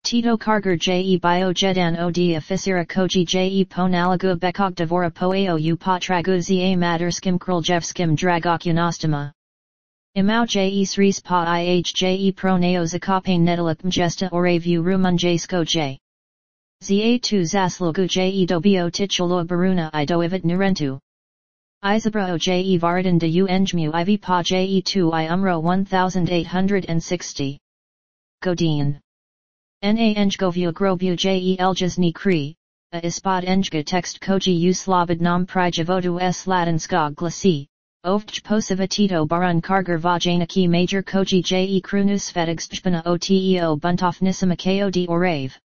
Tito Kargar je biojedan od officera koji je ponalagu bekog devora poeo u potraguzi a maturskim kriljevskim dragokunostama. Imau je sris pa je proneo zakopane nedelik mjesta oravu rumunjsko j. Za2 zaslugu je dobio titulo baruna I doivit nurentu. Izabra o je varadan de ungmu iv pa je2 I umro 1860. Godin. Na enggovu grobu je eljas kri, a ispod engga text koji u slobod nam prijavodu s latinskog glasi, ovch posivatito barun kargar vajanaki major koji je krunus fetigstpana oteo buntofnisima kod orave.